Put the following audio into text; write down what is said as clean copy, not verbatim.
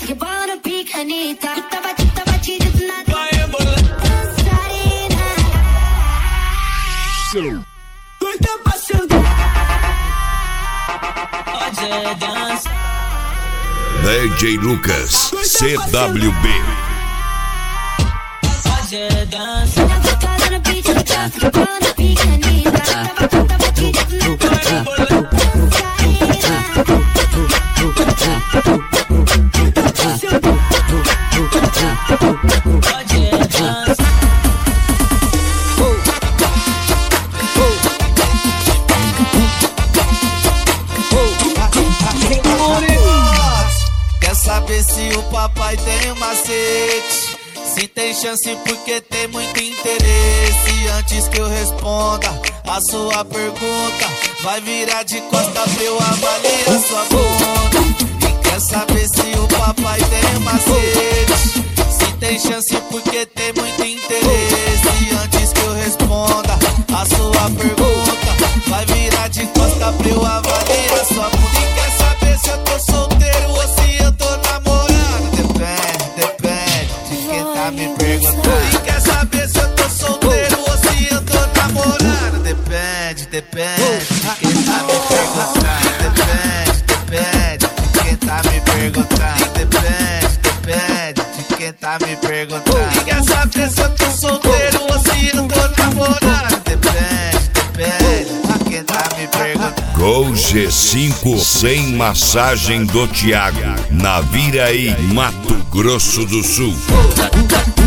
rebola, pica, Anitta. Tu tá batida do nada. Vai rebolar. Dançarina. Doida pra sentar. Hoje é dança. DJ Lucas, CWB. Hoje é dança. Rebola no beat, rebola, pica, Anitta. Tu tá batida do nada. Vai rebolar. Quer saber se o papai tem um macete? Se tem chance porque tem muito interesse. Antes que eu responda a sua pergunta, vai virar de costa pra eu avaliar sua bunda. E quer saber se o papai tem um macete? Se tem chance porque tem muito interesse. Antes que eu responda a sua pergunta, vai virar de costa pra eu avaliar sua bunda. E quer saber se eu tô solteiro ou se eu tô namorando? Depende de quem tá me perguntando. E quer saber se eu tô solteiro ou se eu tô namorando? Depende de quem tá me perguntando. Depende de quem tá me perguntando. Depende de quem tá me perguntando. E quer saber se eu tô solteiro ou se eu tô namorando? Depende de quem tá me perguntando. Gol G5 sem massagem do Thiago. Naviraí, Mato Grosso do Sul.